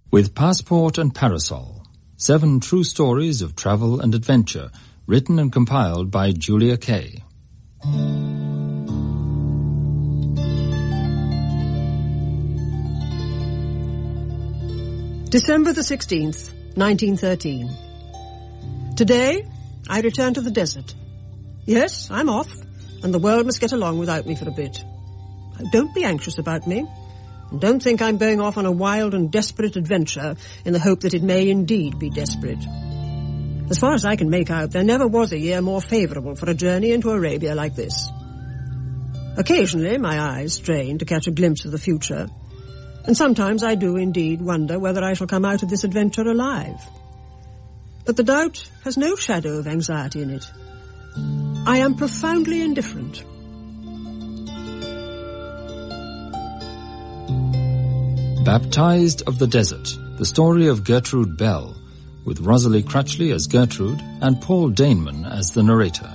With Passport and Parasol, 7 true stories of travel and adventure, written and compiled by Julia Kay. December the 16th, 1913. Today, I return to the desert. Yes, I'm off, and the world must get along without me for a bit. Don't be anxious about me. And don't think I'm going off on a wild and desperate adventure in the hope that it may indeed be desperate. As far as I can make out, there never was a year more favourable for a journey into Arabia like this. Occasionally, my eyes strain to catch a glimpse of the future, and sometimes I do indeed wonder whether I shall come out of this adventure alive. But the doubt has no shadow of anxiety in it. I am profoundly indifferent. Baptized of the Desert, the story of Gertrude Bell, with Rosalie Crutchley as Gertrude and Paul Daneman as the narrator.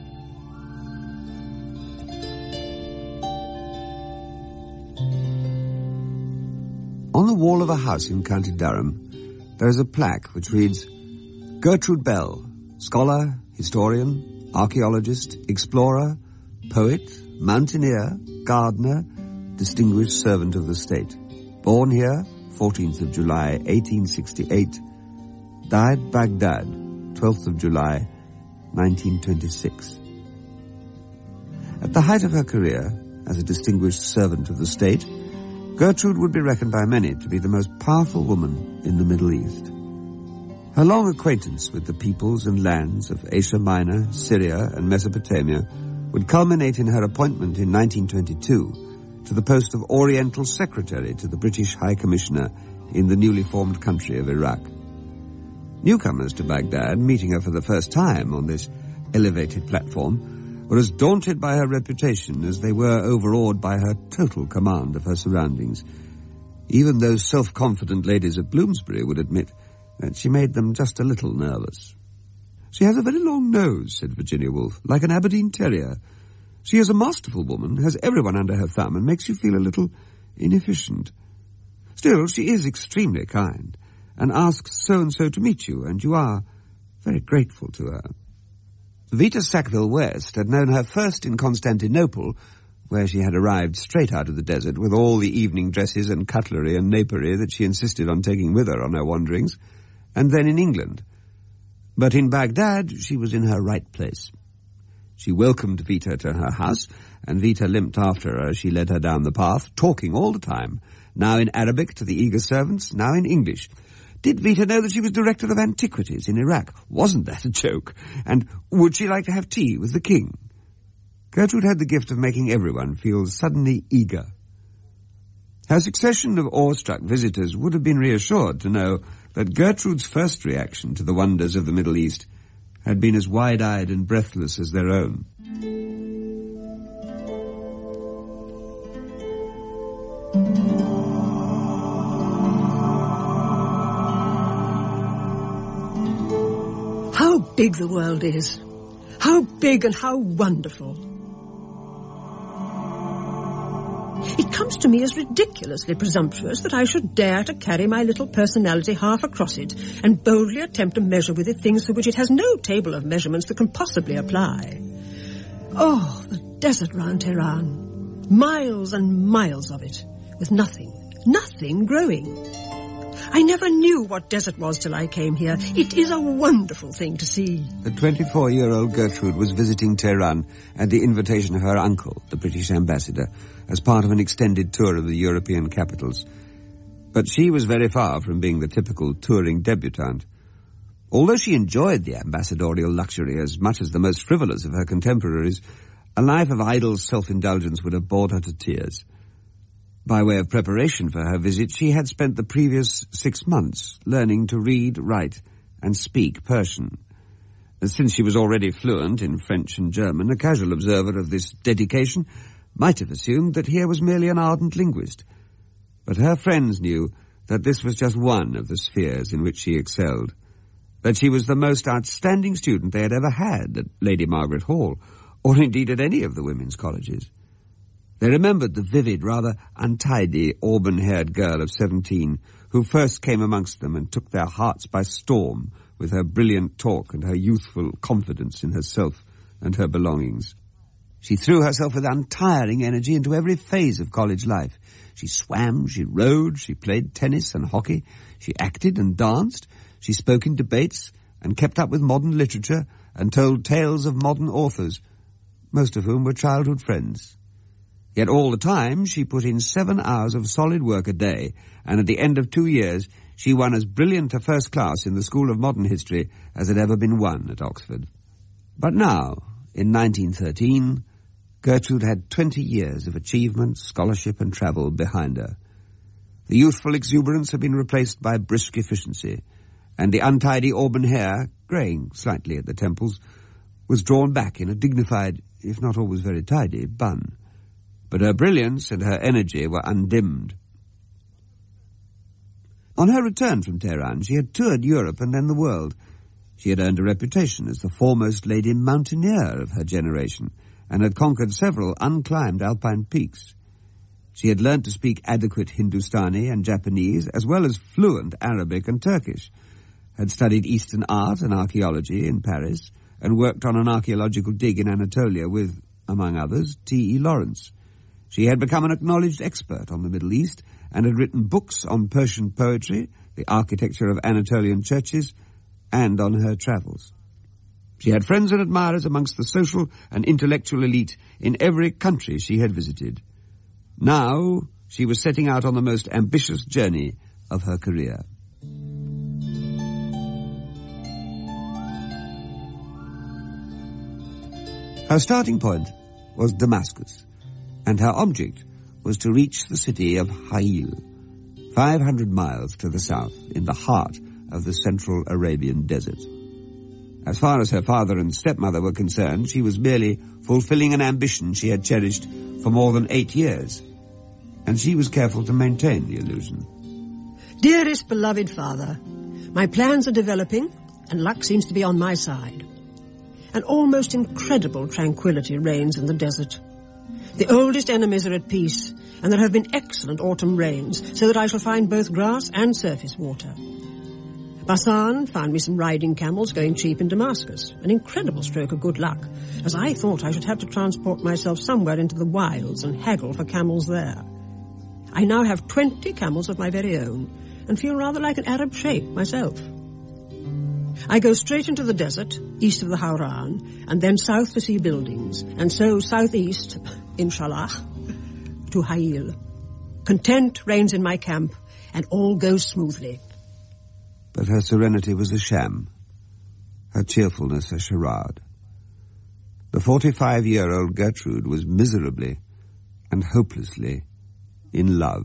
On the wall of a house in County Durham, there is a plaque which reads, Gertrude Bell, scholar, historian, archaeologist, explorer, poet, mountaineer, gardener, distinguished servant of the state. Born here, 14th of July, 1868. Died Baghdad, 12th of July, 1926. At the height of her career, as a distinguished servant of the state, Gertrude would be reckoned by many to be the most powerful woman in the Middle East. Her long acquaintance with the peoples and lands of Asia Minor, Syria, and Mesopotamia would culminate in her appointment in 1922 to the post of Oriental Secretary to the British High Commissioner in the newly formed country of Iraq. Newcomers to Baghdad, meeting her for the first time on this elevated platform, were as daunted by her reputation as they were overawed by her total command of her surroundings. Even those self-confident ladies of Bloomsbury would admit that she made them just a little nervous. She has a very long nose, said Virginia Woolf, like an Aberdeen terrier. She is a masterful woman, has everyone under her thumb, and makes you feel a little inefficient. Still, she is extremely kind, and asks so-and-so to meet you, and you are very grateful to her. Vita Sackville-West had known her first in Constantinople, where she had arrived straight out of the desert with all the evening dresses and cutlery and napery that she insisted on taking with her on her wanderings, and then in England. But in Baghdad, she was in her right place. She welcomed Vita to her house, and Vita limped after her as she led her down the path, talking all the time, now in Arabic to the eager servants, now in English. Did Vita know that she was Director of Antiquities in Iraq? Wasn't that a joke? And would she like to have tea with the king? Gertrude had the gift of making everyone feel suddenly eager. Her succession of awestruck visitors would have been reassured to know that Gertrude's first reaction to the wonders of the Middle East had been as wide-eyed and breathless as their own. How big the world is! How big and how wonderful! It comes to me as ridiculously presumptuous that I should dare to carry my little personality half across it and boldly attempt to measure with it things for which it has no table of measurements that can possibly apply. Oh, the desert round Tehran. Miles and miles of it, with nothing growing. I never knew what desert was till I came here. It is a wonderful thing to see. The 24-year-old Gertrude was visiting Tehran at the invitation of her uncle, the British ambassador, as part of an extended tour of the European capitals. But she was very far from being the typical touring debutante. Although she enjoyed the ambassadorial luxury as much as the most frivolous of her contemporaries, a life of idle self-indulgence would have bored her to tears. By way of preparation for her visit, she had spent the previous 6 months learning to read, write, and speak Persian. Since she was already fluent in French and German, a casual observer of this dedication might have assumed that here was merely an ardent linguist. But her friends knew that this was just one of the spheres in which she excelled, that she was the most outstanding student they had ever had at Lady Margaret Hall, or indeed at any of the women's colleges. They remembered the vivid, rather untidy, auburn-haired girl of 17 who first came amongst them and took their hearts by storm with her brilliant talk and her youthful confidence in herself and her belongings. She threw herself with untiring energy into every phase of college life. She swam, she rowed, she played tennis and hockey, she acted and danced, she spoke in debates and kept up with modern literature and told tales of modern authors, most of whom were childhood friends. Yet all the time she put in 7 hours of solid work a day, and at the end of 2 years she won as brilliant a first class in the School of Modern History as had ever been won at Oxford. But now, in 1913, Gertrude had 20 years of achievement, scholarship and travel behind her. The youthful exuberance had been replaced by brisk efficiency, and the untidy auburn hair, greying slightly at the temples, was drawn back in a dignified, if not always very tidy, bun. But her brilliance and her energy were undimmed. On her return from Tehran, she had toured Europe and then the world. She had earned a reputation as the foremost lady mountaineer of her generation, and had conquered several unclimbed alpine peaks. She had learnt to speak adequate Hindustani and Japanese, as well as fluent Arabic and Turkish, had studied Eastern art and archaeology in Paris, and worked on an archaeological dig in Anatolia with, among others, T.E. Lawrence. She had become an acknowledged expert on the Middle East, and had written books on Persian poetry, the architecture of Anatolian churches, and on her travels. She had friends and admirers amongst the social and intellectual elite in every country she had visited. Now she was setting out on the most ambitious journey of her career. Her starting point was Damascus, and her object was to reach the city of Ha'il, 500 miles to the south, in the heart of the Central Arabian Desert. As far as her father and stepmother were concerned, she was merely fulfilling an ambition she had cherished for more than 8 years, and she was careful to maintain the illusion. Dearest beloved father, my plans are developing, and luck seems to be on my side. An almost incredible tranquility reigns in the desert. The oldest enemies are at peace, and there have been excellent autumn rains, so that I shall find both grass and surface water. Basan found me some riding camels going cheap in Damascus, an incredible stroke of good luck, as I thought I should have to transport myself somewhere into the wilds and haggle for camels there. I now have 20 camels of my very own, and feel rather like an Arab sheikh myself. I go straight into the desert, east of the Hauran, and then south to see buildings, and so southeast, inshallah, to Ha'il. Content reigns in my camp, and all goes smoothly. But her serenity was a sham, her cheerfulness a charade. The 45-year-old Gertrude was miserably and hopelessly in love.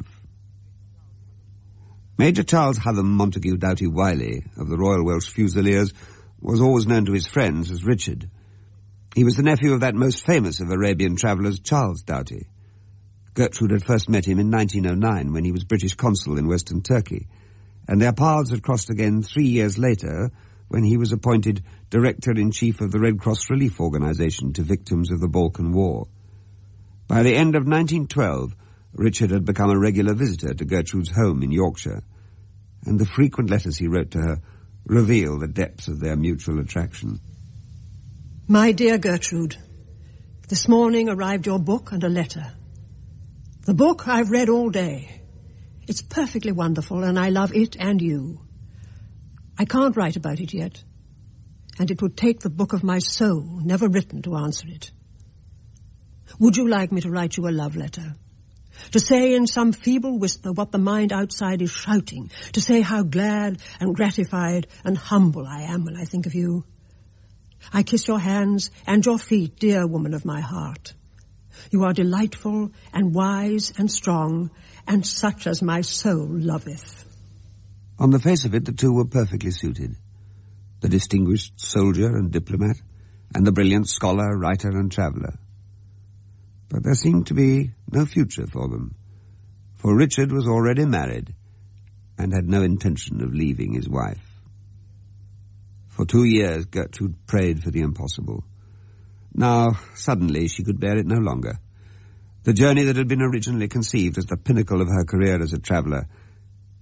Major Charles Hutham Montague Doughty Wiley of the Royal Welsh Fusiliers was always known to his friends as Richard. He was the nephew of that most famous of Arabian travellers, Charles Doughty. Gertrude had first met him in 1909 when he was British consul in Western Turkey, and their paths had crossed again 3 years later when he was appointed Director-in-Chief of the Red Cross Relief Organisation to victims of the Balkan War. By the end of 1912, Richard had become a regular visitor to Gertrude's home in Yorkshire, and the frequent letters he wrote to her reveal the depths of their mutual attraction. My dear Gertrude, this morning arrived your book and a letter. The book I've read all day. It's perfectly wonderful, and I love it and you. I can't write about it yet, and it would take the book of my soul, never written, to answer it. Would you like me to write you a love letter? To say in some feeble whisper what the mind outside is shouting, to say how glad and gratified and humble I am when I think of you. I kiss your hands and your feet, dear woman of my heart. You are delightful and wise and strong, and such as my soul loveth. On the face of it, the two were perfectly suited. The distinguished soldier and diplomat, and the brilliant scholar, writer and traveller. But there seemed to be no future for them, for Richard was already married and had no intention of leaving his wife. For 2 years, Gertrude prayed for the impossible. Now, suddenly, she could bear it no longer. The journey that had been originally conceived as the pinnacle of her career as a traveller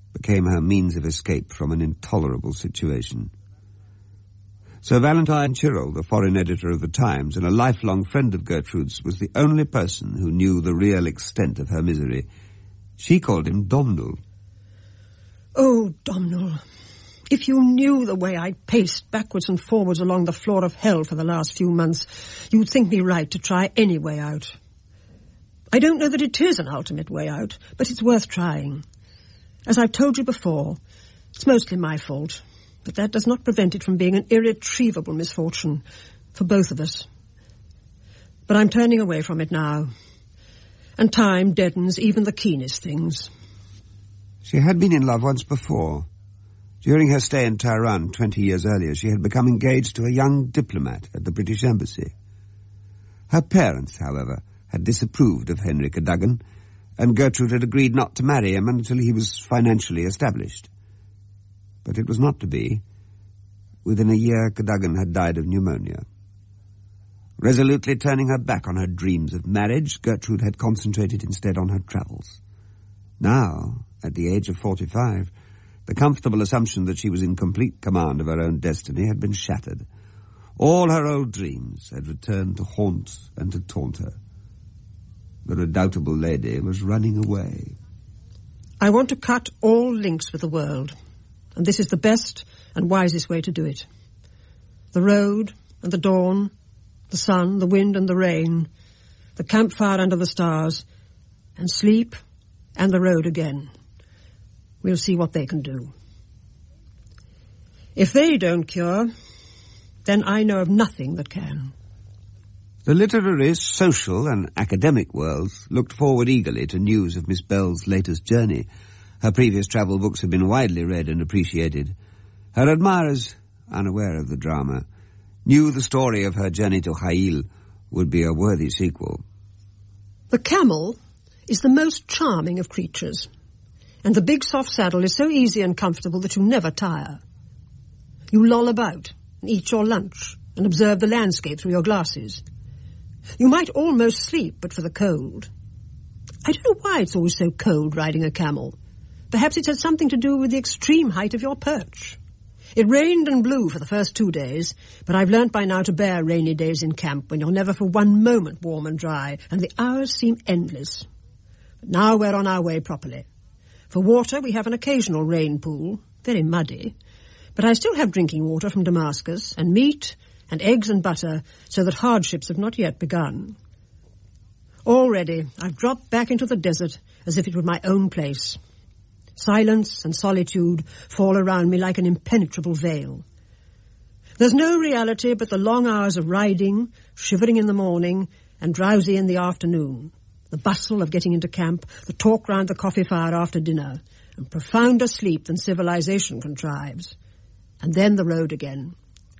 became her means of escape from an intolerable situation. Sir Valentine Chirrell, the foreign editor of the Times and a lifelong friend of Gertrude's, was the only person who knew the real extent of her misery. She called him Domhnall. Oh, Domhnall, if you knew the way I paced backwards and forwards along the floor of hell for the last few months, you'd think me right to try any way out. I don't know that it is an ultimate way out, but it's worth trying. As I've told you before, it's mostly my fault, but that does not prevent it from being an irretrievable misfortune for both of us. But I'm turning away from it now, and time deadens even the keenest things. She had been in love once before. During her stay in Tehran 20 years earlier, she had become engaged to a young diplomat at the British Embassy. Her parents, however, had disapproved of Henry Cadogan, and Gertrude had agreed not to marry him until he was financially established. But it was not to be. Within a year, Cadogan had died of pneumonia. Resolutely turning her back on her dreams of marriage, Gertrude had concentrated instead on her travels. Now, at the age of 45, the comfortable assumption that she was in complete command of her own destiny had been shattered. All her old dreams had returned to haunt and to taunt her. The redoubtable lady was running away. I want to cut all links with the world, and this is the best and wisest way to do it. The road and the dawn, the sun, the wind and the rain, the campfire under the stars, and sleep and the road again. We'll see what they can do. If they don't cure, then I know of nothing that can. The literary, social and academic worlds looked forward eagerly to news of Miss Bell's latest journey. Her previous travel books had been widely read and appreciated. Her admirers, unaware of the drama, knew the story of her journey to Khail would be a worthy sequel. The camel is the most charming of creatures, and the big soft saddle is so easy and comfortable that you never tire. You loll about and eat your lunch and observe the landscape through your glasses. You might almost sleep but for the cold. I don't know why it's always so cold riding a camel. Perhaps it has something to do with the extreme height of your perch. It rained and blew for the first 2 days, but I've learnt by now to bear rainy days in camp when you're never for one moment warm and dry, and the hours seem endless. But now we're on our way properly. For water, we have an occasional rain pool, very muddy, but I still have drinking water from Damascus, and meat, and eggs and butter, so that hardships have not yet begun. Already, I've dropped back into the desert as if it were my own place. Silence and solitude fall around me like an impenetrable veil. There's no reality but the long hours of riding, shivering in the morning, and drowsy in the afternoon, the bustle of getting into camp, the talk round the coffee fire after dinner, and profounder sleep than civilization contrives. And then the road again.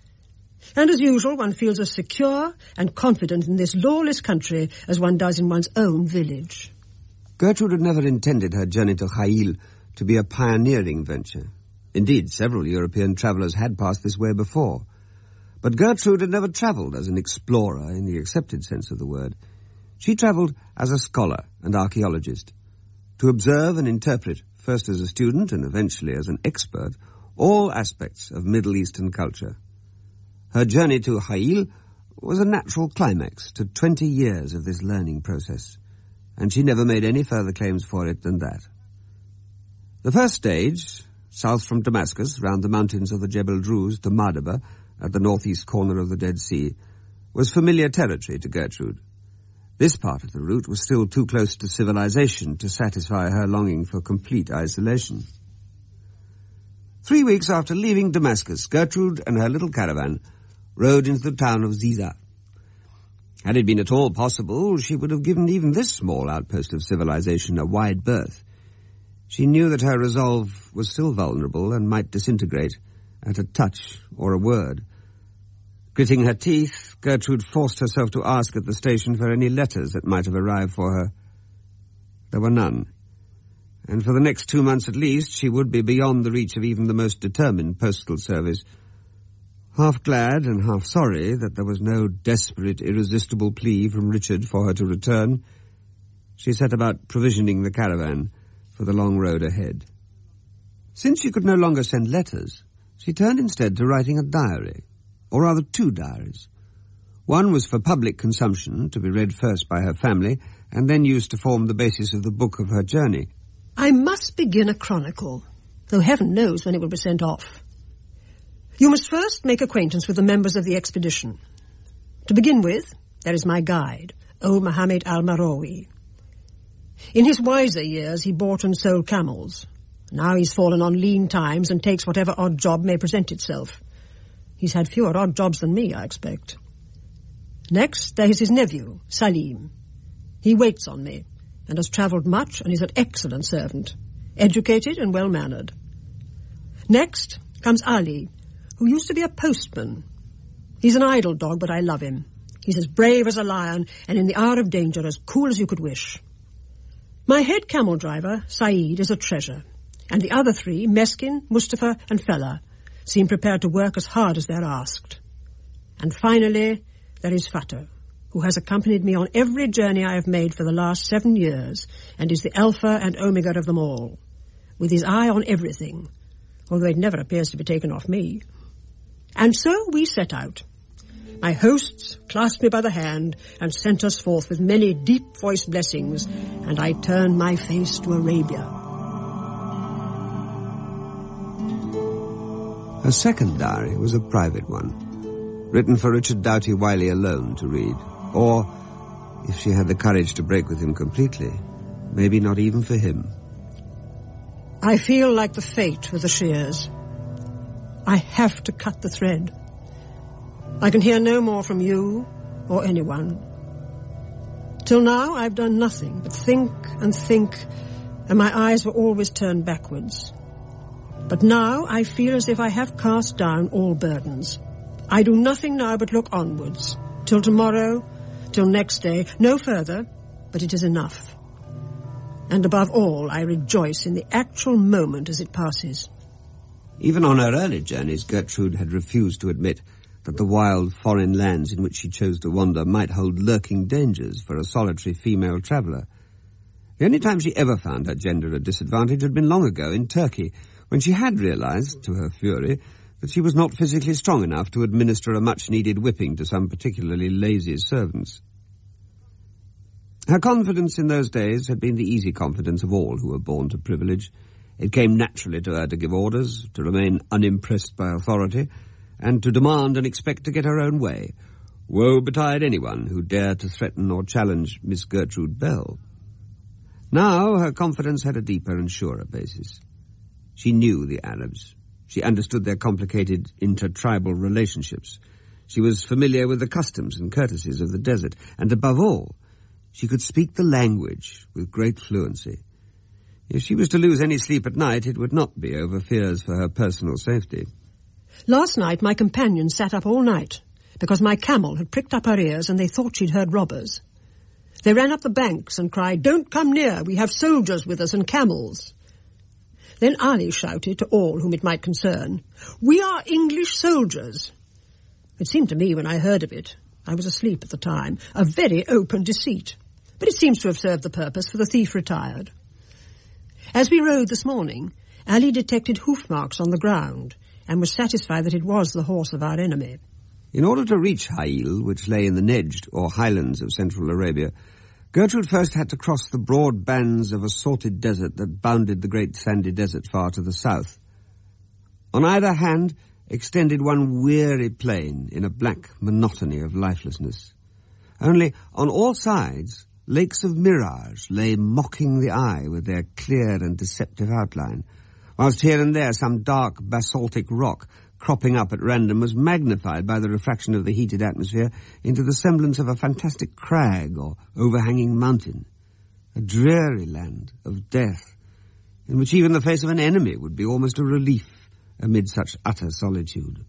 And as usual, one feels as secure and confident in this lawless country as one does in one's own village. Gertrude had never intended her journey to Khail to be a pioneering venture. Indeed, several European travellers had passed this way before. But Gertrude had never travelled as an explorer in the accepted sense of the word. She travelled as a scholar and archaeologist, to observe and interpret, first as a student and eventually as an expert, all aspects of Middle Eastern culture. Her journey to Khail was a natural climax to 20 years of this learning process, and she never made any further claims for it than that. The first stage, south from Damascus, round the mountains of the Jebel Druze to Madaba, at the northeast corner of the Dead Sea, was familiar territory to Gertrude. This part of the route was still too close to civilization to satisfy her longing for complete isolation. 3 weeks after leaving Damascus, Gertrude and her little caravan rode into the town of Ziza. Had it been at all possible, she would have given even this small outpost of civilization a wide berth. She knew that her resolve was still vulnerable and might disintegrate at a touch or a word. Gritting her teeth, Gertrude forced herself to ask at the station for any letters that might have arrived for her. There were none, and for the next 2 months at least she would be beyond the reach of even the most determined postal service. Half glad and half sorry that there was no desperate, irresistible plea from Richard for her to return, she set about provisioning the caravan for the long road ahead. Since she could no longer send letters, she turned instead to writing a diary, or rather 2 diaries. One was for public consumption, to be read first by her family, and then used to form the basis of the book of her journey. I must begin a chronicle, though heaven knows when it will be sent off. You must first make acquaintance with the members of the expedition. To begin with, there is my guide, old Mohammed al-Marowi. In his wiser years, he bought and sold camels. Now he's fallen on lean times and takes whatever odd job may present itself. He's had fewer odd jobs than me, I expect. Next, there is his nephew, Salim. He waits on me and has travelled much and is an excellent servant, educated and well-mannered. Next comes Ali, who used to be a postman. He's an idle dog, but I love him. He's as brave as a lion and in the hour of danger as cool as you could wish. My head camel driver, Saeed, is a treasure, and the other 3, Meskin, Mustafa and Fella, seem prepared to work as hard as they're asked. And finally, there is Fatah, who has accompanied me on every journey I have made for the last 7 years, and is the alpha and omega of them all, with his eye on everything, although it never appears to be taken off me. And so we set out. My hosts clasped me by the hand and sent us forth with many deep-voiced blessings, and I turned my face to Arabia. Her second diary was a private one, written for Richard Doughty Wiley alone to read, or, if she had the courage to break with him completely, maybe not even for him. I feel like the fate with the shears. I have to cut the thread. I can hear no more from you or anyone. Till now I've done nothing but think, and my eyes were always turned backwards. But now I feel as if I have cast down all burdens. I do nothing now but look onwards, till tomorrow, till next day, no further, but it is enough. And above all, I rejoice in the actual moment as it passes. Even on her early journeys, Gertrude had refused to admit that the wild foreign lands in which she chose to wander might hold lurking dangers for a solitary female traveller. The only time she ever found her gender a disadvantage had been long ago in Turkey, when she had realised, to her fury, that she was not physically strong enough to administer a much-needed whipping to some particularly lazy servants. Her confidence in those days had been the easy confidence of all who were born to privilege. It came naturally to her to give orders, to remain unimpressed by authority, and to demand and expect to get her own way. Woe betide anyone who dared to threaten or challenge Miss Gertrude Bell. Now her confidence had a deeper and surer basis. She knew the Arabs. She understood their complicated intertribal relationships. She was familiar with the customs and courtesies of the desert, and above all, she could speak the language with great fluency. If she was to lose any sleep at night, it would not be over fears for her personal safety. Last night my companion sat up all night, because my camel had pricked up her ears and they thought she'd heard robbers. They ran up the banks and cried, "Don't come near, we have soldiers with us and camels." Then Ali shouted to all whom it might concern, "We are English soldiers." It seemed to me when I heard of it, I was asleep at the time, a very open deceit. But it seems to have served the purpose, for the thief retired. As we rode this morning, Ali detected hoof marks on the ground and was satisfied that it was the horse of our enemy. In order to reach Hail, which lay in the Nejd, or highlands of central Arabia, Gertrude first had to cross the broad bands of assorted desert that bounded the great sandy desert far to the south. On either hand extended one weary plain in a black monotony of lifelessness. Only on all sides, lakes of mirage lay mocking the eye with their clear and deceptive outline, whilst here and there some dark basaltic rock cropping up at random was magnified by the refraction of the heated atmosphere into the semblance of a fantastic crag or overhanging mountain. A dreary land of death, in which even the face of an enemy would be almost a relief amid such utter solitude.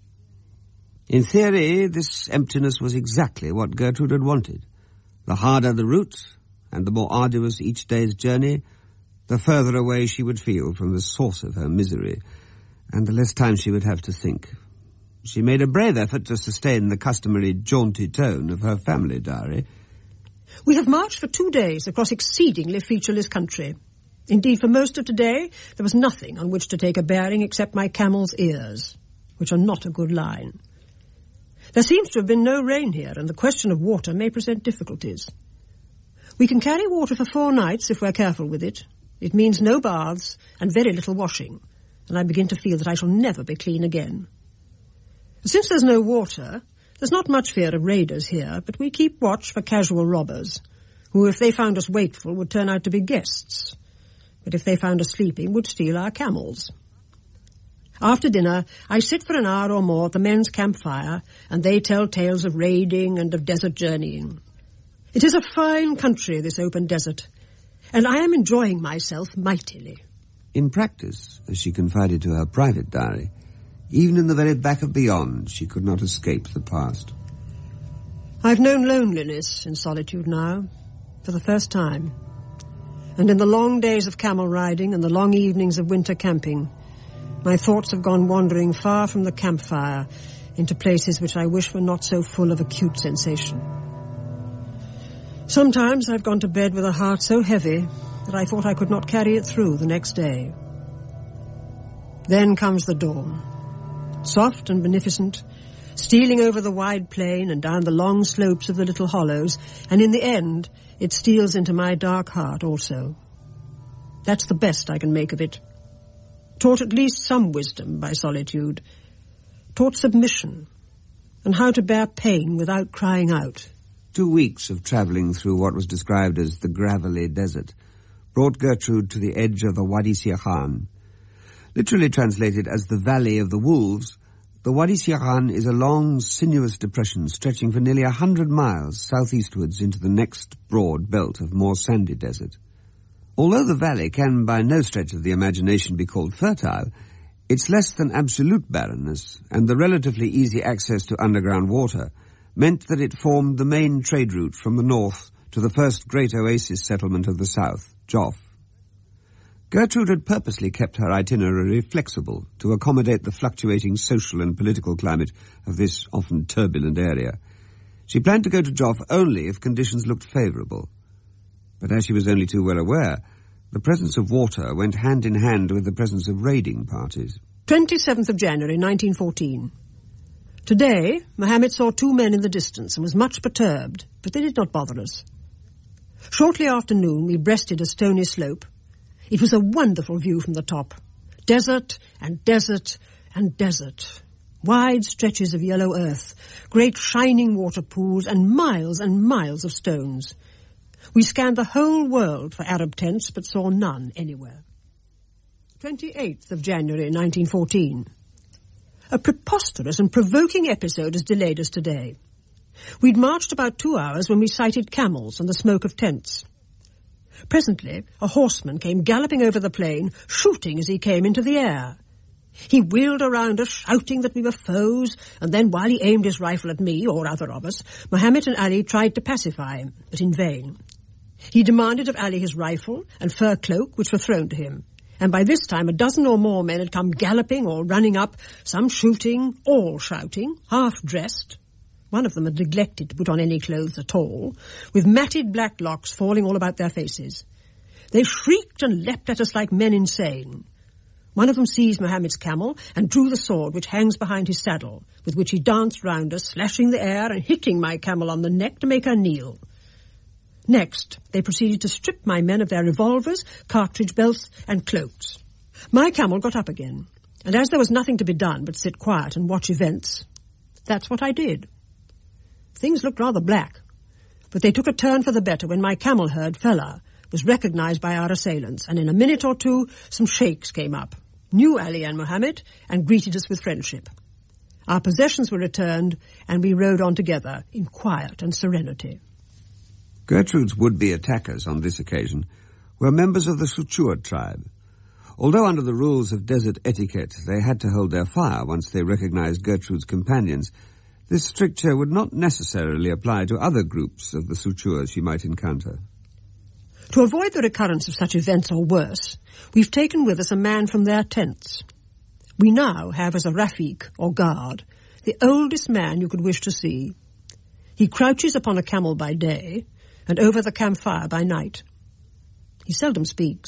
In theory, this emptiness was exactly what Gertrude had wanted. The harder the route, and the more arduous each day's journey, the further away she would feel from the source of her misery, and the less time she would have to think. She made a brave effort to sustain the customary jaunty tone of her family diary. We have marched for 2 days across exceedingly featureless country. Indeed, for most of today, there was nothing on which to take a bearing except my camel's ears, which are not a good line. There seems to have been no rain here, and the question of water may present difficulties. We can carry water for 4 nights if we're careful with it. It means no baths and very little washing, and I begin to feel that I shall never be clean again. Since there's no water, there's not much fear of raiders here, but we keep watch for casual robbers, who, if they found us wakeful, would turn out to be guests, but if they found us sleeping, would steal our camels. After dinner, I sit for an hour or more at the men's campfire, and they tell tales of raiding and of desert journeying. It is a fine country, this open desert, and I am enjoying myself mightily. In practice, as she confided to her private diary, even in the very back of beyond, she could not escape the past. I've known loneliness in solitude now, for the first time. And in the long days of camel riding and the long evenings of winter camping, my thoughts have gone wandering far from the campfire into places which I wish were not so full of acute sensation. Sometimes I've gone to bed with a heart so heavy that I thought I could not carry it through the next day. Then comes the dawn, soft and beneficent, stealing over the wide plain and down the long slopes of the little hollows, and in the end it steals into my dark heart also. That's the best I can make of it. Taught at least some wisdom by solitude, taught submission, and how to bear pain without crying out. 2 weeks of travelling through what was described as the gravelly desert brought Gertrude to the edge of the Wadi Sirhan. Literally translated as the Valley of the Wolves, the Wadi Sirhan is a long, sinuous depression stretching for nearly 100 miles southeastwards into the next broad belt of more sandy desert. Although the valley can by no stretch of the imagination be called fertile, its less than absolute barrenness and the relatively easy access to underground water meant that it formed the main trade route from the north to the first great oasis settlement of the south, Joff. Gertrude had purposely kept her itinerary flexible to accommodate the fluctuating social and political climate of this often turbulent area. She planned to go to Joff only if conditions looked favourable. But as she was only too well aware, the presence of water went hand in hand with the presence of raiding parties. 27th of January, 1914. Today, Mohammed saw 2 men in the distance and was much perturbed, but they did not bother us. Shortly after noon, we breasted a stony slope. It was a wonderful view from the top. Desert and desert and desert. Wide stretches of yellow earth, great shining water pools, and miles of stones. We scanned the whole world for Arab tents, but saw none anywhere. 28th of January, 1914. A preposterous and provoking episode has delayed us today. We'd marched about 2 hours when we sighted camels and the smoke of tents. Presently, a horseman came galloping over the plain, shooting as he came into the air. He wheeled around us, shouting that we were foes, and then while he aimed his rifle at me, or other of us, Mohammed and Ali tried to pacify him, but in vain. He demanded of Ali his rifle and fur cloak, which were thrown to him, and by this time 12 or more men had come galloping or running up, some shooting, all shouting, half-dressed. One of them had neglected to put on any clothes at all, with matted black locks falling all about their faces. They shrieked and leapt at us like men insane. One of them seized Mohammed's camel and drew the sword which hangs behind his saddle, with which he danced round us, slashing the air and hitting my camel on the neck to make her kneel. Next, they proceeded to strip my men of their revolvers, cartridge belts, and cloaks. My camel got up again, and as there was nothing to be done but sit quiet and watch events, that's what I did. Things looked rather black, but they took a turn for the better when my camel herd, Fella, was recognized by our assailants, and in a minute or two some sheikhs came up, knew Ali and Mohammed, and greeted us with friendship. Our possessions were returned, and we rode on together in quiet and serenity. Gertrude's would-be attackers on this occasion were members of the Suchur tribe. Although under the rules of desert etiquette they had to hold their fire once they recognized Gertrude's companions, this stricture would not necessarily apply to other groups of the Suchur she might encounter. To avoid the recurrence of such events or worse, we've taken with us a man from their tents. We now have as a Rafiq, or guard, the oldest man you could wish to see. He crouches upon a camel by day and over the campfire by night. He seldom speaks,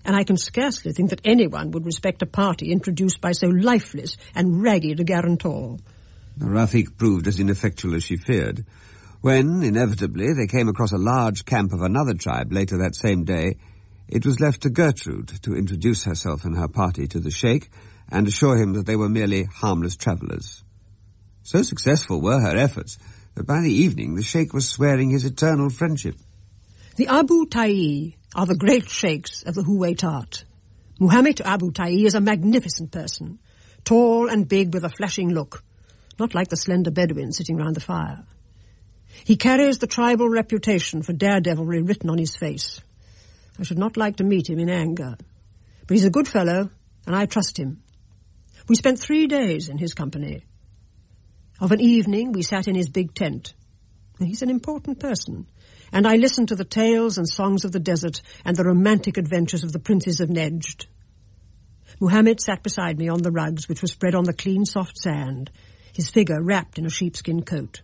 and I can scarcely think that anyone would respect a party introduced by so lifeless and ragged a guarantor. The Rafik proved as ineffectual as she feared. When, inevitably, they came across a large camp of another tribe later that same day, it was left to Gertrude to introduce herself and her party to the sheikh and assure him that they were merely harmless travellers. So successful were her efforts that by the evening the sheikh was swearing his eternal friendship. The Abu Ta'i are the great sheikhs of the Huwaitat. Muhammad Abu Ta'i is a magnificent person, tall and big with a flashing look, not like the slender Bedouin sitting round the fire. He carries the tribal reputation for daredevilry written on his face. I should not like to meet him in anger, but he's a good fellow, and I trust him. We spent 3 days in his company. Of an evening, we sat in his big tent. He's an important person, and I listened to the tales and songs of the desert and the romantic adventures of the princes of Nejd. Muhammad sat beside me on the rugs which were spread on the clean, soft sand, his figure wrapped in a sheepskin coat.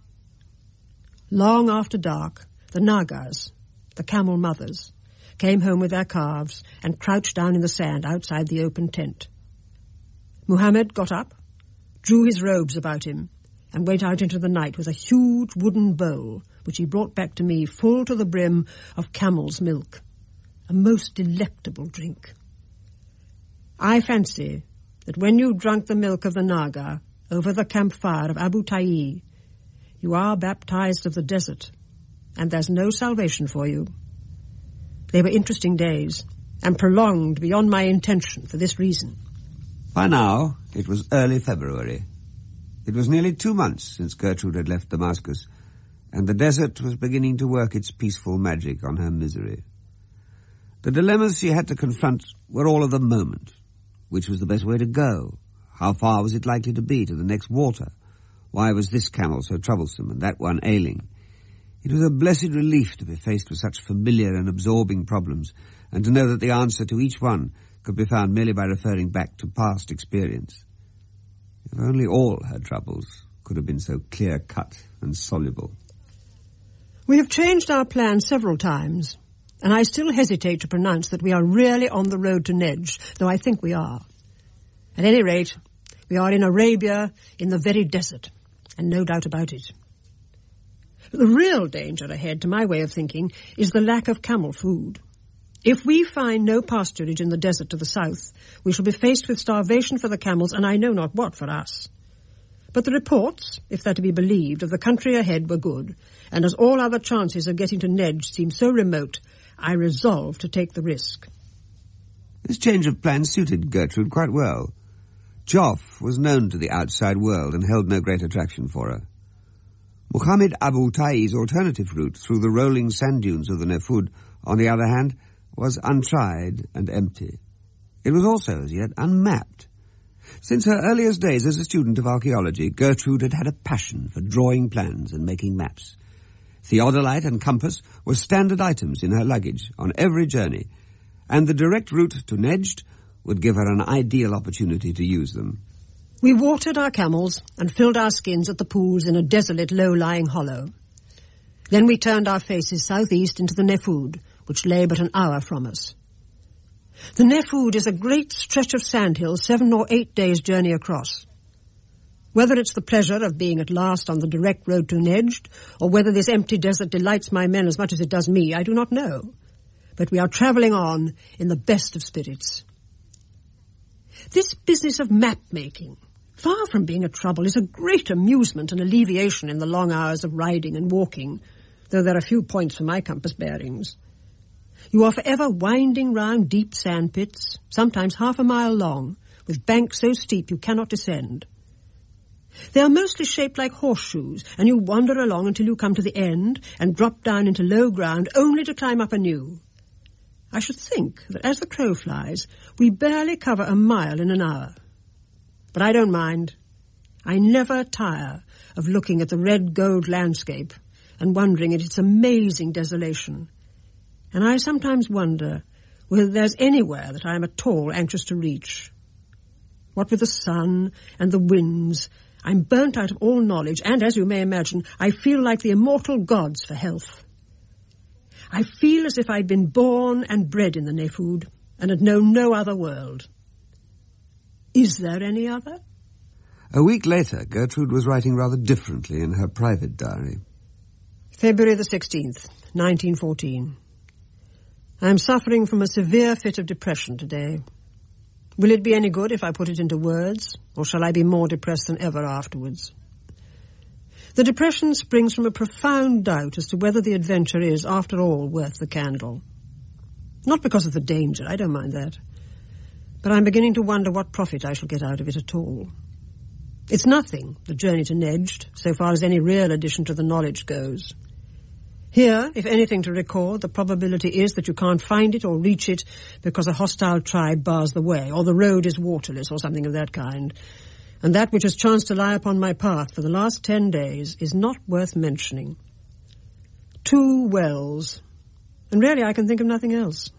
Long after dark, the Nagas, the camel mothers, came home with their calves and crouched down in the sand outside the open tent. Muhammad got up, drew his robes about him, and went out into the night with a huge wooden bowl, which he brought back to me full to the brim of camel's milk, a most delectable drink. I fancy that when you drunk the milk of the Naga over the campfire of Abu Ta'i, you are baptized of the desert, and there's no salvation for you. They were interesting days, and prolonged beyond my intention for this reason. By now, it was early February. It was nearly 2 months since Gertrude had left Damascus, and the desert was beginning to work its peaceful magic on her misery. The dilemmas she had to confront were all of the moment. Which was the best way to go? How far was it likely to be to the next water? Why was this camel so troublesome and that one ailing? It was a blessed relief to be faced with such familiar and absorbing problems, and to know that the answer to each one could be found merely by referring back to past experience. If only all her troubles could have been so clear-cut and soluble. We have changed our plans several times, and I still hesitate to pronounce that we are really on the road to Nejd, though I think we are. At any rate, we are in Arabia, in the very desert, and no doubt about it. But the real danger ahead, to my way of thinking, is the lack of camel food. If we find no pasturage in the desert to the south, we shall be faced with starvation for the camels, and I know not what for us. But the reports, if they're to be believed, of the country ahead were good, and as all other chances of getting to Nejd seemed so remote, I resolved to take the risk. This change of plan suited Gertrude quite well. Joff was known to the outside world and held no great attraction for her. Muhammad Abu Ta'i's alternative route through the rolling sand dunes of the Nefud, on the other hand, was untried and empty. It was also as yet unmapped. Since her earliest days as a student of archaeology, Gertrude had had a passion for drawing plans and making maps. Theodolite and compass were standard items in her luggage on every journey, and the direct route to Nejd would give her an ideal opportunity to use them. We watered our camels and filled our skins at the pools in a desolate, low-lying hollow. Then we turned our faces southeast into the Nefud, which lay but an hour from us. The Nefud is a great stretch of sandhills 7 or 8 days' journey across. Whether it's the pleasure of being at last on the direct road to Nejd, or whether this empty desert delights my men as much as it does me, I do not know. But we are travelling on in the best of spirits. This business of map-making, far from being a trouble, is a great amusement and alleviation in the long hours of riding and walking, though there are few points for my compass bearings. You are forever winding round deep sand pits, sometimes half a mile long, with banks so steep you cannot descend. They are mostly shaped like horseshoes, and you wander along until you come to the end and drop down into low ground only to climb up anew. I should think that as the crow flies, we barely cover a mile in an hour. But I don't mind. I never tire of looking at the red-gold landscape and wondering at its amazing desolation. And I sometimes wonder whether there's anywhere that I am at all anxious to reach. What with the sun and the winds, I'm burnt out of all knowledge, and, as you may imagine, I feel like the immortal gods for health. I feel as if I'd been born and bred in the Nefud, and had known no other world. Is there any other? A week later, Gertrude was writing rather differently in her private diary. February the 16th, 1914. I am suffering from a severe fit of depression today. Will it be any good if I put it into words, or shall I be more depressed than ever afterwards? The depression springs from a profound doubt as to whether the adventure is, after all, worth the candle. Not because of the danger, I don't mind that. But I'm beginning to wonder what profit I shall get out of it at all. It's nothing, the journey to Nejd, so far as any real addition to the knowledge goes. Here, if anything to record, the probability is that you can't find it or reach it because a hostile tribe bars the way, or the road is waterless, or something of that kind. And that which has chanced to lie upon my path for the last 10 days is not worth mentioning. 2 wells, and really I can think of nothing else.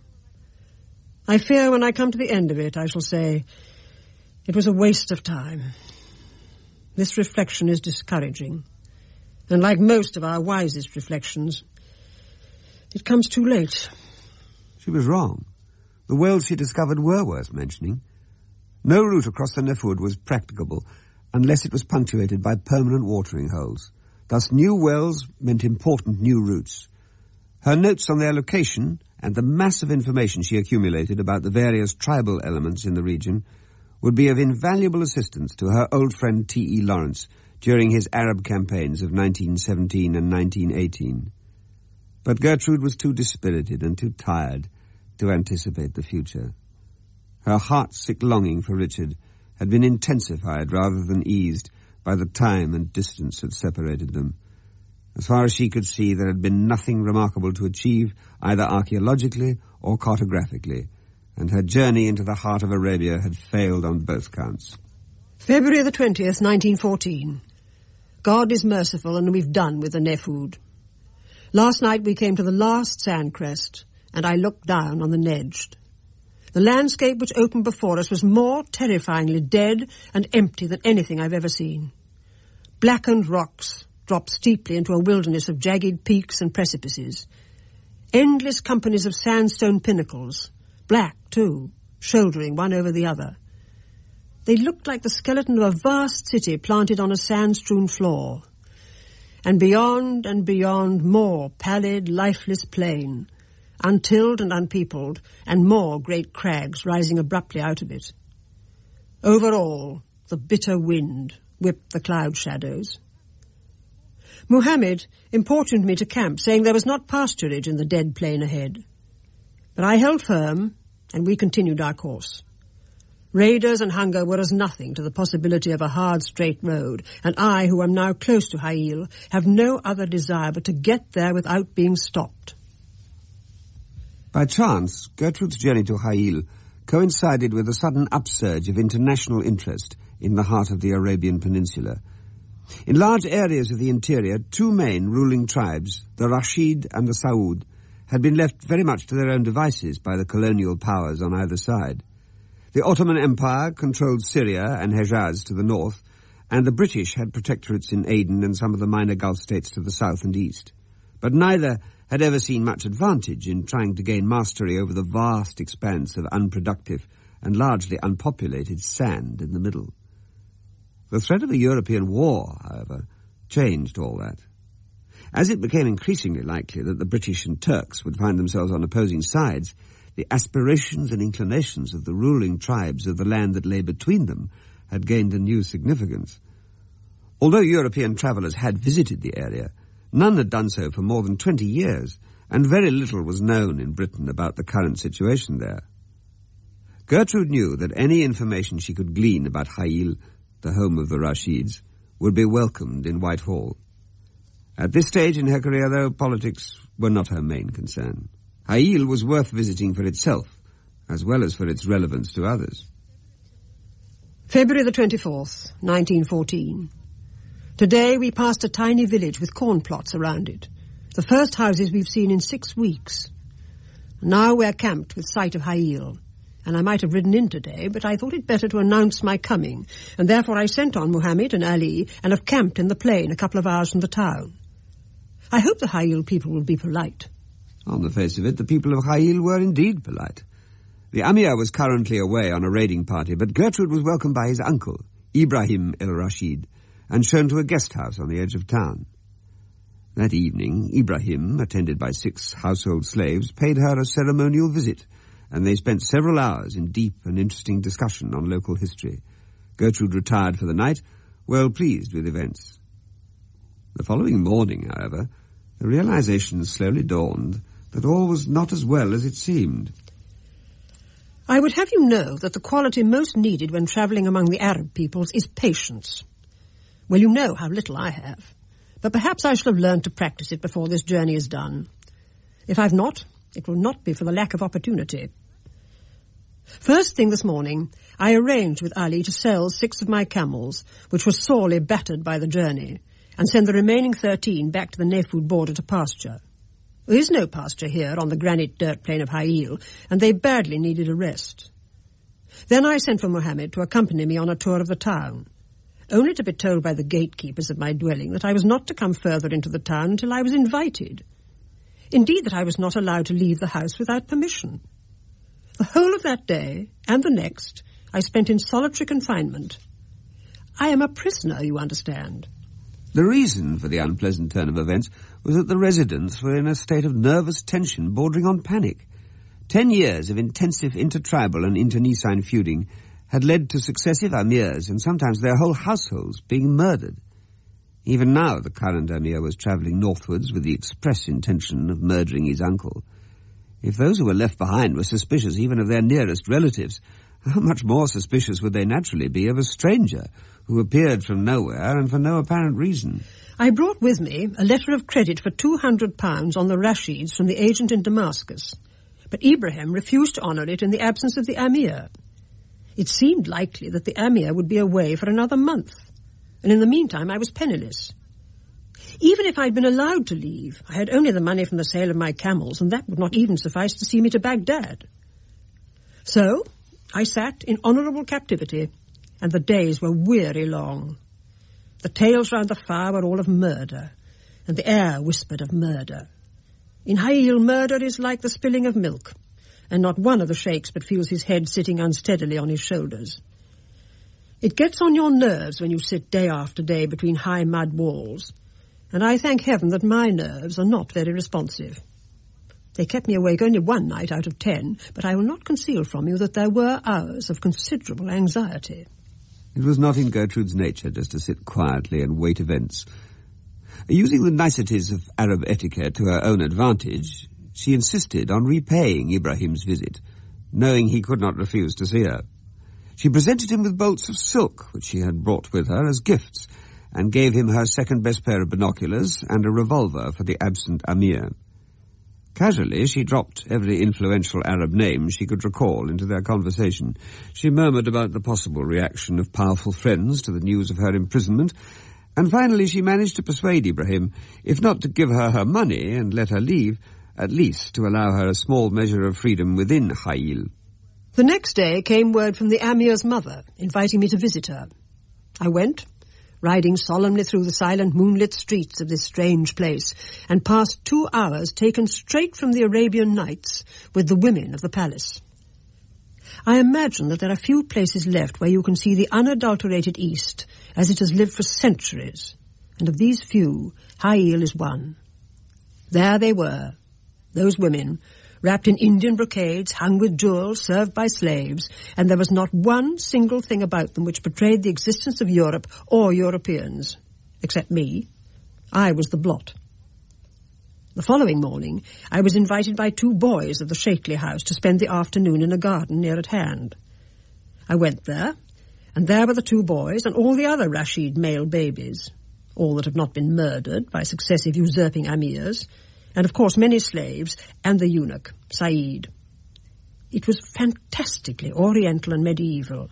I fear when I come to the end of it, I shall say, it was a waste of time. This reflection is discouraging, and like most of our wisest reflections, it comes too late. She was wrong. The wells she discovered were worth mentioning. No route across the Nefud was practicable unless it was punctuated by permanent watering holes. Thus new wells meant important new routes. Her notes on their location and the mass of information she accumulated about the various tribal elements in the region would be of invaluable assistance to her old friend T.E. Lawrence during his Arab campaigns of 1917 and 1918. But Gertrude was too dispirited and too tired to anticipate the future. Her heart-sick longing for Richard had been intensified rather than eased by the time and distance that separated them. As far as she could see, there had been nothing remarkable to achieve, either archaeologically or cartographically, and her journey into the heart of Arabia had failed on both counts. February the 20th, 1914. God is merciful, and we've done with the Nefud. Last night we came to the last sand crest, and I looked down on the Nejd. The landscape which opened before us was more terrifyingly dead and empty than anything I've ever seen. Blackened rocks dropped steeply into a wilderness of jagged peaks and precipices. Endless companies of sandstone pinnacles, black too, shouldering one over the other. They looked like the skeleton of a vast city planted on a sand-strewn floor. And beyond, more pallid, lifeless plain, untilled and unpeopled, and more great crags rising abruptly out of it. Over all, the bitter wind whipped the cloud shadows. Muhammad importuned me to camp, saying there was not pasturage in the dead plain ahead. But I held firm, and we continued our course. Raiders and hunger were as nothing to the possibility of a hard, straight road, and I, who am now close to Hail, have no other desire but to get there without being stopped. By chance, Gertrude's journey to Hail coincided with a sudden upsurge of international interest in the heart of the Arabian Peninsula. In large areas of the interior, 2 main ruling tribes, the Rashid and the Saud, had been left very much to their own devices by the colonial powers on either side. The Ottoman Empire controlled Syria and Hejaz to the north, and the British had protectorates in Aden and some of the minor Gulf states to the south and east. But neither had ever seen much advantage in trying to gain mastery over the vast expanse of unproductive and largely unpopulated sand in the middle. The threat of a European war, however, changed all that. As it became increasingly likely that the British and Turks would find themselves on opposing sides, the aspirations and inclinations of the ruling tribes of the land that lay between them had gained a new significance. Although European travellers had visited the area, none had done so for more than 20 years, and very little was known in Britain about the current situation there. Gertrude knew that any information she could glean about Hail, the home of the Rashids, would be welcomed in Whitehall. At this stage in her career, though, politics were not her main concern. Hail was worth visiting for itself, as well as for its relevance to others. February the 24th, 1914. Today we passed a tiny village with corn plots around it, the first houses we've seen in 6 weeks. Now we're camped with sight of Hail, and I might have ridden in today, but I thought it better to announce my coming, and therefore I sent on Muhammad and Ali and have camped in the plain a couple of hours from the town. I hope the Hail people will be polite. On the face of it, the people of Hail were indeed polite. The Amir was currently away on a raiding party, but Gertrude was welcomed by his uncle, Ibrahim el-Rashid, and shown to a guest house on the edge of town. That evening, Ibrahim, attended by 6 household slaves, paid her a ceremonial visit, and they spent several hours in deep and interesting discussion on local history. Gertrude retired for the night, well pleased with events. The following morning, however, the realization slowly dawned that all was not as well as it seemed. I would have you know that the quality most needed when travelling among the Arab peoples is patience. Well, you know how little I have, but perhaps I shall have learned to practice it before this journey is done. If I've not, it will not be for the lack of opportunity. First thing this morning, I arranged with Ali to sell 6 of my camels, which were sorely battered by the journey, and send the remaining 13 back to the Nefud border to pasture. There is no pasture here on the granite dirt plain of Ha'il, and they badly needed a rest. Then I sent for Mohammed to accompany me on a tour of the town, only to be told by the gatekeepers of my dwelling that I was not to come further into the town until I was invited. Indeed, that I was not allowed to leave the house without permission. The whole of that day, and the next, I spent in solitary confinement. I am a prisoner, you understand. The reason for the unpleasant turn of events was that the residents were in a state of nervous tension bordering on panic. 10 years of intensive intertribal and internecine feuding had led to successive amirs and sometimes their whole households being murdered. Even now the current Amir was travelling northwards with the express intention of murdering his uncle. If those who were left behind were suspicious even of their nearest relatives, how much more suspicious would they naturally be of a stranger who appeared from nowhere and for no apparent reason? I brought with me a letter of credit for £200 on the Rashids from the agent in Damascus, but Ibrahim refused to honour it in the absence of the Amir. It seemed likely that the Amir would be away for another month, and in the meantime I was penniless. Even if I'd been allowed to leave, I had only the money from the sale of my camels, and that would not even suffice to see me to Baghdad. So I sat in honourable captivity, and the days were weary long. The tales round the fire were all of murder, and the air whispered of murder. In Ha'il, murder is like the spilling of milk, and not one of the sheikhs but feels his head sitting unsteadily on his shoulders. It gets on your nerves when you sit day after day between high mud walls, and I thank heaven that my nerves are not very responsive. They kept me awake only one night out of 10, but I will not conceal from you that there were hours of considerable anxiety. It was not in Gertrude's nature just to sit quietly and wait events. Using the niceties of Arab etiquette to her own advantage, she insisted on repaying Ibrahim's visit, knowing he could not refuse to see her. She presented him with bolts of silk, which she had brought with her as gifts, and gave him her second-best pair of binoculars and a revolver for the absent Amir. Casually, she dropped every influential Arab name she could recall into their conversation. She murmured about the possible reaction of powerful friends to the news of her imprisonment, and finally she managed to persuade Ibrahim, if not to give her her money and let her leave, at least to allow her a small measure of freedom within Ha'il. The next day came word from the Amir's mother, inviting me to visit her. I went, riding solemnly through the silent moonlit streets of this strange place, and passed 2 hours taken straight from the Arabian Nights with the women of the palace. I imagine that there are few places left where you can see the unadulterated East as it has lived for centuries, and of these few, Ha'il is one. There they were, those women, wrapped in Indian brocades, hung with jewels, served by slaves, and there was not one single thing about them which betrayed the existence of Europe or Europeans. Except me. I was the blot. The following morning, I was invited by 2 boys of the Sheikhly house to spend the afternoon in a garden near at hand. I went there, and there were the 2 boys and all the other Rashid male babies, all that have not been murdered by successive usurping amirs, and of course many slaves, and the eunuch, Saeed. It was fantastically oriental and medieval.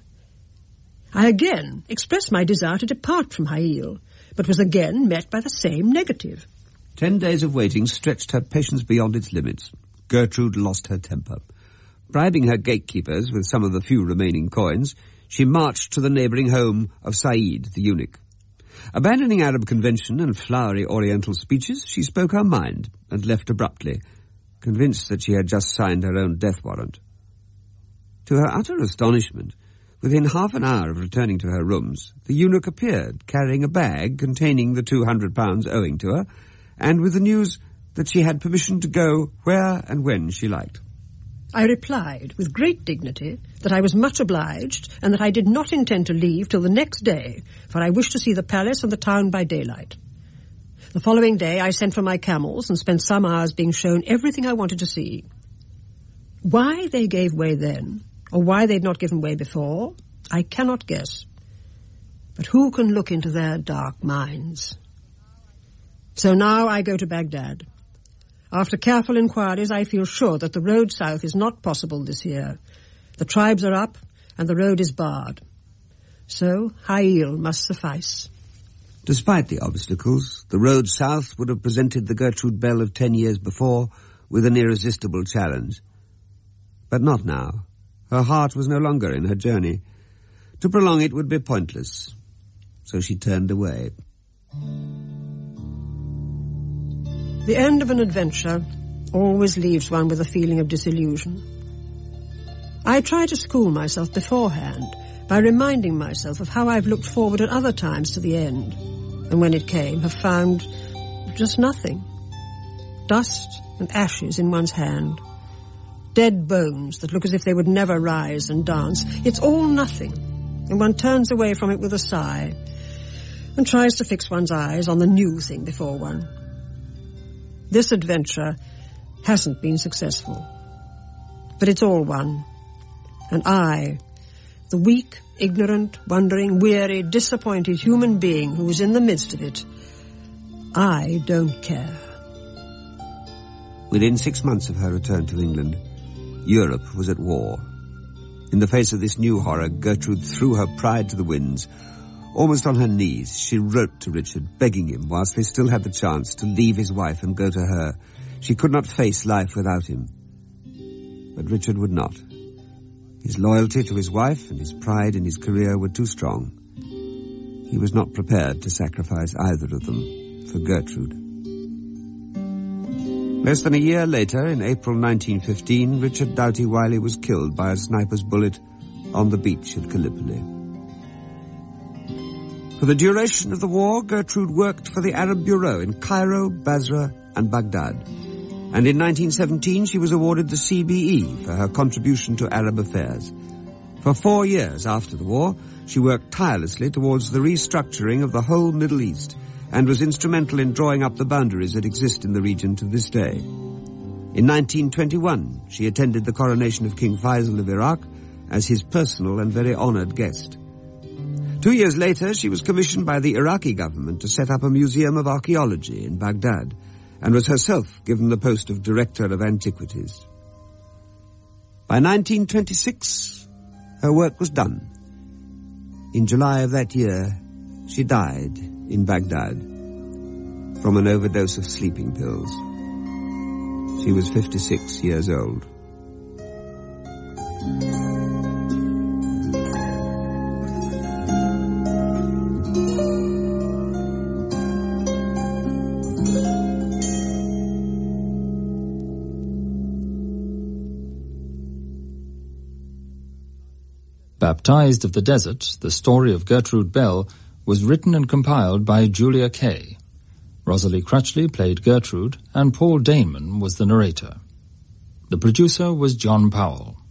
I again expressed my desire to depart from Ha'il, but was again met by the same negative. 10 days of waiting stretched her patience beyond its limits. Gertrude lost her temper. Bribing her gatekeepers with some of the few remaining coins, she marched to the neighbouring home of Saeed, the eunuch. Abandoning Arab convention and flowery oriental speeches, she spoke her mind and left abruptly, convinced that she had just signed her own death warrant. To her utter astonishment, within half an hour of returning to her rooms, the eunuch appeared, carrying a bag containing the £200 owing to her, and with the news that she had permission to go where and when she liked. I replied with great dignity that I was much obliged and that I did not intend to leave till the next day, for I wished to see the palace and the town by daylight. The following day I sent for my camels and spent some hours being shown everything I wanted to see. Why they gave way then, or why they'd not given way before, I cannot guess. But who can look into their dark minds? So now I go to Baghdad. After careful inquiries, I feel sure that the road south is not possible this year. The tribes are up, and the road is barred. So Ha'il must suffice. Despite the obstacles, the road south would have presented the Gertrude Bell of 10 years before with an irresistible challenge. But not now. Her heart was no longer in her journey. To prolong it would be pointless. So she turned away. The end of an adventure always leaves one with a feeling of disillusion. I try to school myself beforehand by reminding myself of how I've looked forward at other times to the end, and when it came, have found just nothing. Dust and ashes in one's hand. Dead bones that look as if they would never rise and dance. It's all nothing, and one turns away from it with a sigh and tries to fix one's eyes on the new thing before one. This adventure hasn't been successful, but it's all one. And I, the weak, ignorant, wondering, weary, disappointed human being who was in the midst of it, I don't care. Within 6 months of her return to England, Europe was at war. In the face of this new horror, Gertrude threw her pride to the winds. Almost on her knees, she wrote to Richard, begging him, whilst they still had the chance, to leave his wife and go to her. She could not face life without him. But Richard would not. His loyalty to his wife and his pride in his career were too strong. He was not prepared to sacrifice either of them for Gertrude. Less than a year later, in April 1915, Richard Doughty Wiley was killed by a sniper's bullet on the beach at Gallipoli. For the duration of the war, Gertrude worked for the Arab Bureau in Cairo, Basra, and Baghdad. And in 1917, she was awarded the CBE for her contribution to Arab affairs. For 4 years after the war, she worked tirelessly towards the restructuring of the whole Middle East and was instrumental in drawing up the boundaries that exist in the region to this day. In 1921, she attended the coronation of King Faisal of Iraq as his personal and very honored guest. 2 years later, she was commissioned by the Iraqi government to set up a museum of archaeology in Baghdad, and was herself given the post of Director of Antiquities. By 1926, her work was done. In July of that year, she died in Baghdad from an overdose of sleeping pills. She was 56 years old. Baptized of the Desert, the story of Gertrude Bell, was written and compiled by Julia Kay. Rosalie Crutchley played Gertrude, and Paul Dainman was the narrator. The producer was John Powell.